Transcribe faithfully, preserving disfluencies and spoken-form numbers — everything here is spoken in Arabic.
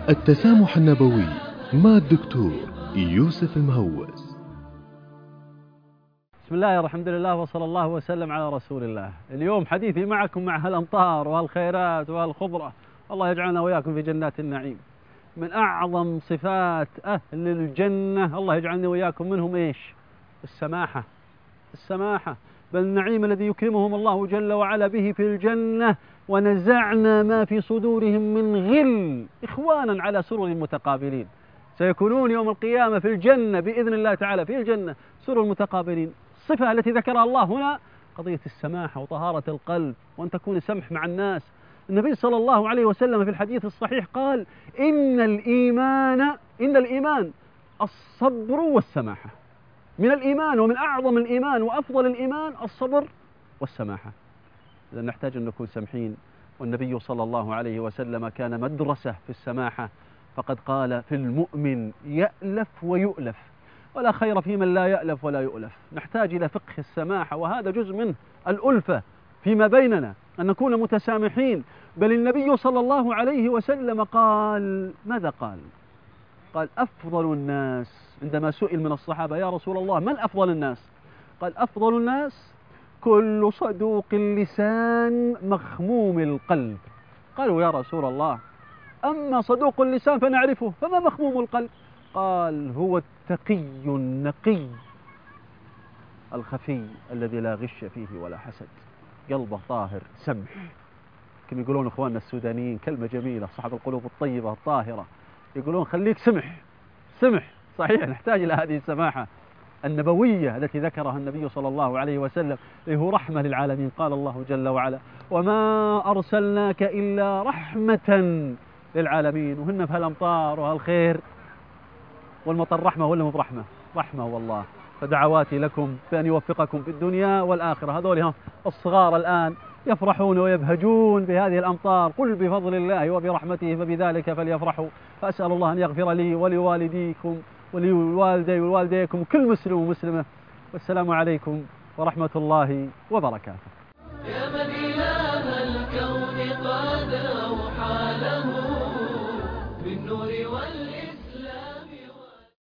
التسامح النبوي مع الدكتور يوسف المهوس. بسم الله والحمد لله وصلى الله وسلم على رسول الله. اليوم حديثي معكم مع هالأمطار وهالخيرات وهالخضرة، الله يجعلنا وإياكم في جنات النعيم. من أعظم صفات أهل الجنة الله يجعلنا وإياكم منهم إيش؟ السماحة. السماحة بل النعيم الذي يكرمهم الله جل وعلا به في الجنة. ونزعنا ما في صدورهم من غل إخوانا على سرر متقابلين، سيكونون يوم القيامة في الجنة بإذن الله تعالى، في الجنة سرر متقابلين. الصفة التي ذكرها الله هنا قضية السماحة وطهارة القلب، وأن تكون سمح مع الناس. النبي صلى الله عليه وسلم في الحديث الصحيح قال: إن الإيمان إن الإيمان الصبر والسماحة. من الإيمان ومن أعظم الإيمان وأفضل الإيمان الصبر والسماحة. إذا نحتاج أن نكون سمحين، والنبي صلى الله عليه وسلم كان مدرسة في السماحة، فقد قال: في المؤمن يألف ويؤلف، ولا خير في من لا يألف ولا يؤلف. نحتاج إلى فقه السماحة، وهذا جزء من الألفة فيما بيننا، أن نكون متسامحين. بل النبي صلى الله عليه وسلم قال: ماذا قال؟ قال: أفضل الناس، عندما سئل من الصحابة: يا رسول الله من أفضل الناس؟ قال: أفضل الناس كل صدوق اللسان مخموم القلب. قالوا: يا رسول الله، أما صدوق اللسان فنعرفه، فما مخموم القلب؟ قال: هو التقي النقي الخفي الذي لا غش فيه ولا حسد، قلبه طاهر سمح. كما يقولون إخواننا السودانيين كلمة جميلة، صاحب القلوب الطيبة الطاهرة، يقولون خليك سمح. سمح صحيح، نحتاج إلى هذه السماحة النبوية التي ذكرها النبي صلى الله عليه وسلم، له رحمة للعالمين. قال الله جل وعلا: وما أرسلناك إلا رحمة للعالمين. وهن في هالأمطار وهالخير والمطر رحمة ولا مو برحمة؟ رحمة والله. فدعواتي لكم بأن يوفقكم في الدنيا والآخرة. هذول هم الصغار الآن يفرحون ويبهجون بهذه الأمطار. قل بفضل الله وبرحمته فبذلك فليفرحوا. فأسأل الله أن يغفر لي ولوالديكم ولوالدي ووالديكم وكل مسلم ومسلمة. والسلام عليكم ورحمة الله وبركاته. يا من إله الكون قد أوحى له